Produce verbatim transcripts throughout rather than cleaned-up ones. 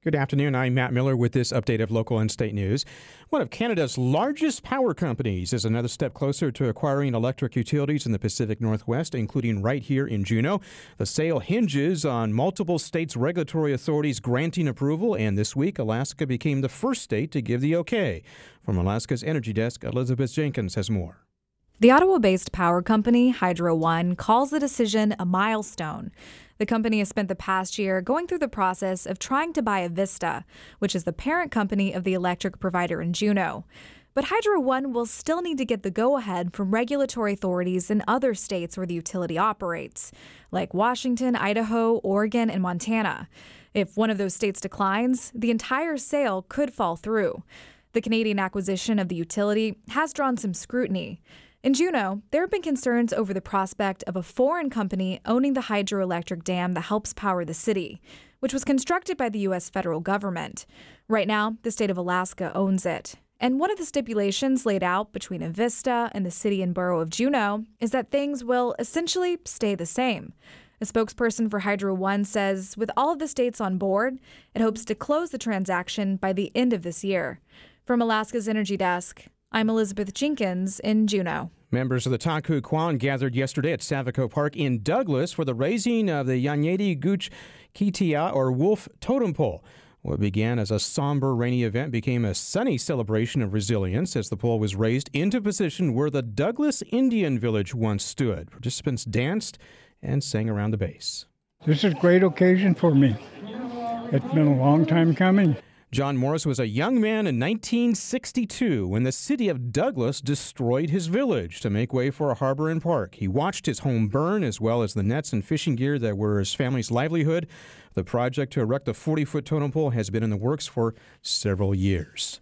Good afternoon. I'm Matt Miller with this update of local and state news. One of Canada's largest power companies is another step closer to acquiring electric utilities in the Pacific Northwest, including right here in Juneau. The sale hinges on multiple states' regulatory authorities granting approval, and this week, Alaska became the first state to give the okay. From Alaska's Energy Desk, Elizabeth Jenkins has more. The Ottawa-based power company, Hydro One, calls the decision a milestone. The company has spent the past year going through the process of trying to buy Avista, which is the parent company of the electric provider in Juneau. But Hydro One will still need to get the go-ahead from regulatory authorities in other states where the utility operates, like Washington, Idaho, Oregon, and Montana. If one of those states declines, the entire sale could fall through. The Canadian acquisition of the utility has drawn some scrutiny. In Juneau, there have been concerns over the prospect of a foreign company owning the hydroelectric dam that helps power the city, which was constructed by the U S federal government. Right now, the state of Alaska owns it. And one of the stipulations laid out between Avista and the city and borough of Juneau is that things will essentially stay the same. A spokesperson for Hydro One says with all of the states on board, it hopes to close the transaction by the end of this year. From Alaska's Energy Desk, I'm Elizabeth Jenkins in Juneau. Members of the Taku Kwan gathered yesterday at Savico Park in Douglas for the raising of the Yanyedi Gooch Kitia, or wolf totem pole. What began as a somber, rainy event became a sunny celebration of resilience as the pole was raised into position where the Douglas Indian Village once stood. Participants danced and sang around the base. This is a great occasion for me. It's been a long time coming. John Morris was a young man in nineteen sixty-two when the city of Douglas destroyed his village to make way for a harbor and park. He watched his home burn as well as the nets and fishing gear that were his family's livelihood. The project to erect the forty-foot totem pole has been in the works for several years.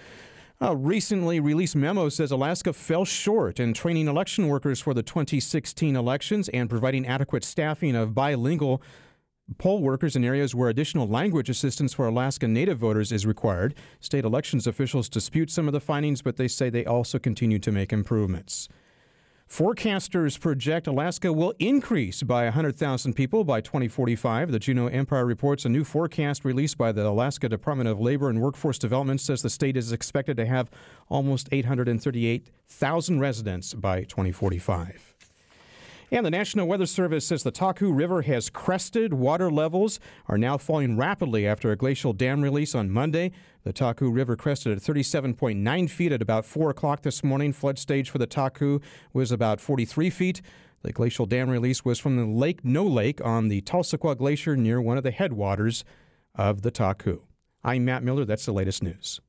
A recently released memo says Alaska fell short in training election workers for the twenty sixteen elections and providing adequate staffing of bilingual poll workers in areas where additional language assistance for Alaska Native voters is required. State elections officials dispute some of the findings, but they say they also continue to make improvements. Forecasters project Alaska will increase by one hundred thousand people by twenty forty-five. The Juneau Empire reports a new forecast released by the Alaska Department of Labor and Workforce Development says the state is expected to have almost eight hundred thirty-eight thousand residents by twenty forty-five. And the National Weather Service says the Taku River has crested. Water levels are now falling rapidly after a glacial dam release on Monday. The Taku River crested at thirty-seven point nine feet at about four o'clock this morning. Flood stage for the Taku was about forty-three feet. The glacial dam release was from the Lake No Lake on the Tulsequa Glacier near one of the headwaters of the Taku. I'm Matt Miller. That's the latest news.